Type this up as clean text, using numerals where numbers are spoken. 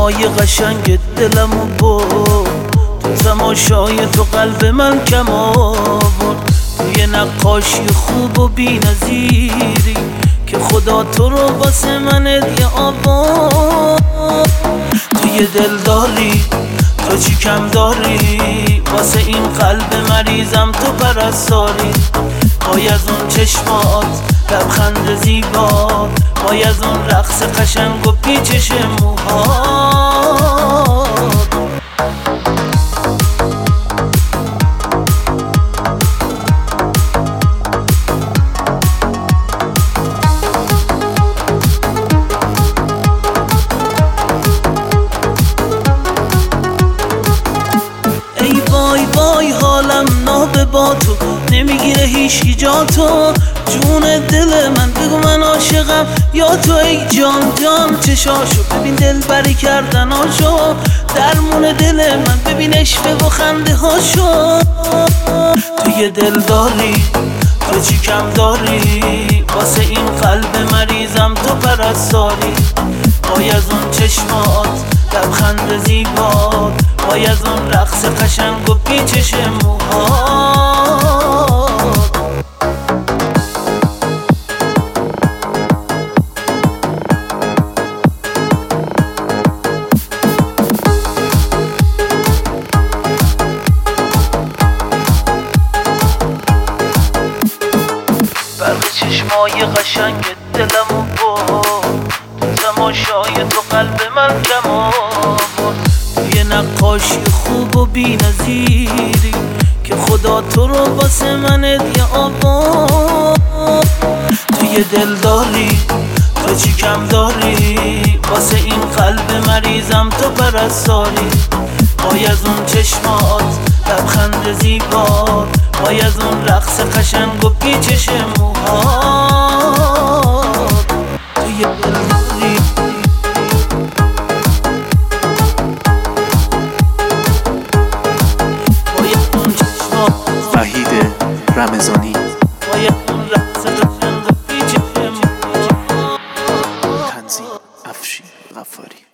چشمای قشنگ دلمو برد، تو تماشای تو قلب من کم آورد. توی نقاشی خوب و بی نظیری که خدا تو رو واسه من هدیه آورد. توی دل داری تو چی کم داری، واسه این قلب مریضم تو پرستاری. وای از اون چشمات لبخند زیبات، وای از اون رقص قشنگ و پیچش موهات. ای وای وای حالم نابه با تو، نمیگیره هیچکی جا تو. جون دل من بگو من عاشقم یا تو، ای جان جان چشاشو ببین دل بری کردناشو. درمون دل من ببین اشوه و خنده هاشو. توی دل داری تو چی کم داری، واسه این قلب مریضم تو پرستاری. وای از اون چشمات لبخند زیبات، وای از اون رقص قشنگ و پیچش موهات. برق چشمای قشنگ دلمو برد، تو تماشای تو قلب من کم آورد. توی نقاشی خوب و بی نظیری که خدا تو رو واسه من هدیه آورد. توی دل داری تو چی کم داری، واسه این قلب مریضم تو پرستاری. وای از اون چشمات لبخند زیبات، وای از اون رقص قشنگ و پیچش موهات. توی دل داری وای از اون چشمات وحید رمضانی، وای از اون رقص قشنگ و پیچش موهات. تنظیم افشین غفاری.